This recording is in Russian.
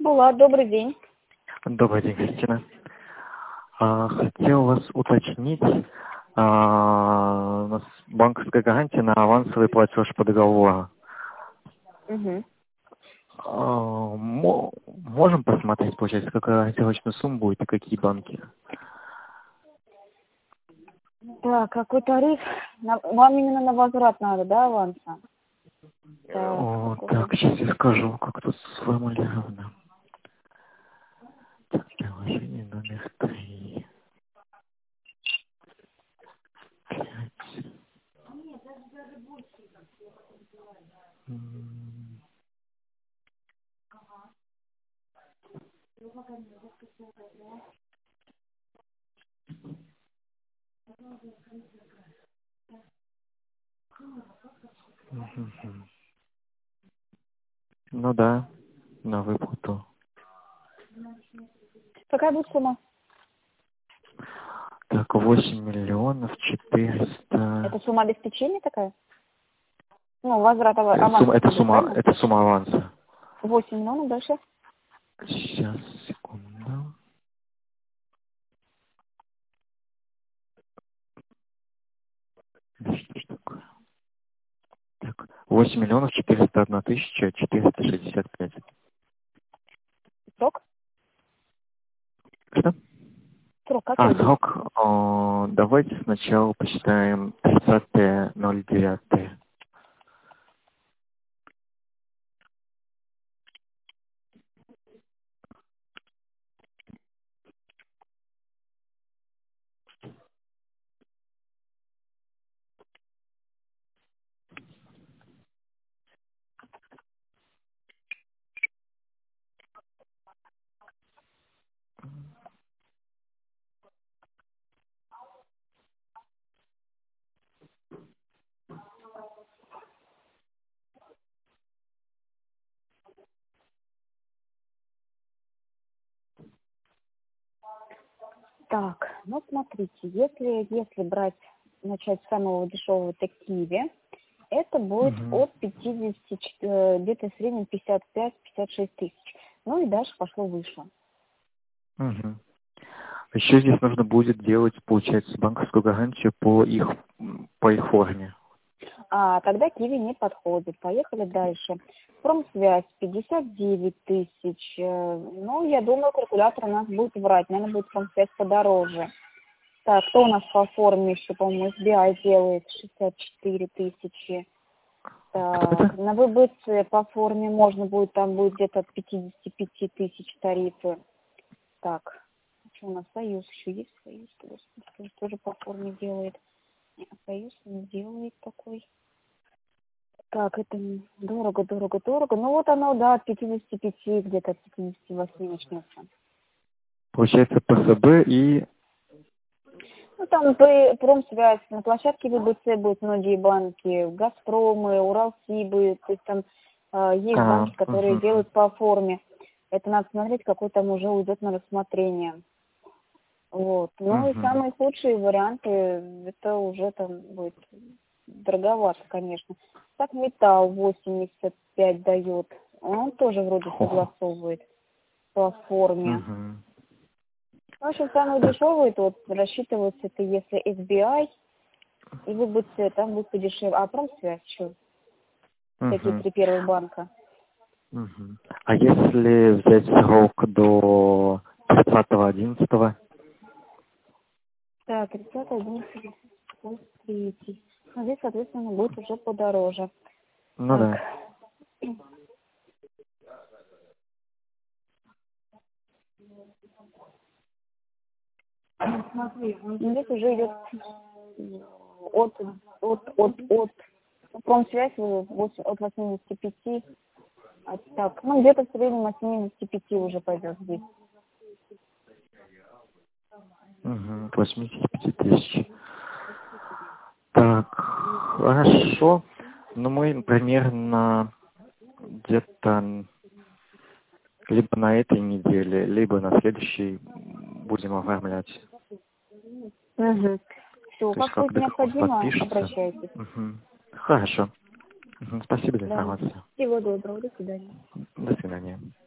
Булат, добрый день. Добрый день, Кристина. Хотел вас уточнить, у нас банковская гарантия на авансовый платеж по договору. Угу. Можем посмотреть, получается, какая ориентировочная сумма будет и какие банки? Так, какой тариф? Вам именно на возврат надо, да, аванса? Так, сейчас я скажу, как тут сформулировано. Так, приложение номер 3. 5. Ну да, на выплату. Какая будет сумма? Так, 8 400 000. Это сумма обеспечения такая? Ну, возврат аванса. Это правильно? сумма аванса. 8 миллионов дальше. Сейчас, секунду. Да что ж такое? Так, 8 401 465. Срок? Что? Срок какой будет? Срок. Давайте сначала посчитаем 30.09. Так, ну смотрите, если брать, начать с самого дешевого Киви, это будет Угу. от 50, где-то в среднем 55-56 тысяч. Ну и дальше пошло выше. Угу. Еще здесь нужно будет делать, получается, банковскую гарантию по их форме. Тогда Киви не подходит. Поехали дальше. Промсвязь 59 тысяч. Ну, я думаю, калькулятор у нас будет врать. Наверное, будет промсвязь подороже. Так, кто у нас по форме еще, по-моему, SBI делает 64 тысячи. Так, на ВБЦ по форме можно будет, там будет где-то от 55 тысяч тарифы. Так, что у нас Союз еще есть? Союз тоже по форме делает. Нет, Союз не делает такой. Так, это дорого. Ну вот оно, да, от 55, где-то от 58 начнется. Получается, ПСБ и... Ну там промсвязь, на площадке ВБЦ будут многие банки, Газпромы, Уралсибы, то есть там есть банки, которые делают по форме. Это надо смотреть, какой там уже уйдет на рассмотрение. Вот. Ну и самые худшие варианты, это уже там будет дороговато, конечно. Так Металл 85 дает. Он тоже вроде согласовывает по форме. В общем, самый дешевый, это вот рассчитывается, это если SBI и ВБЦ, там будет подешевле. А промсвязь еще, такие три первых банка. А если взять срок до 30.11? Так, 30.11, 3. Ну, здесь, соответственно, будет уже подороже. Ну так. да. Смотри, здесь уже идет от промсвязь от 85, так, ну где-то в среднем от 75 уже пойдет здесь. 85 тысяч. Так, хорошо. Ну, мы примерно где-то либо на этой неделе, либо на следующей будем оформлять. Все, как будет необходимо, обращайтесь. Хорошо. Спасибо за Да. информацию. Всего доброго, до свидания. До свидания.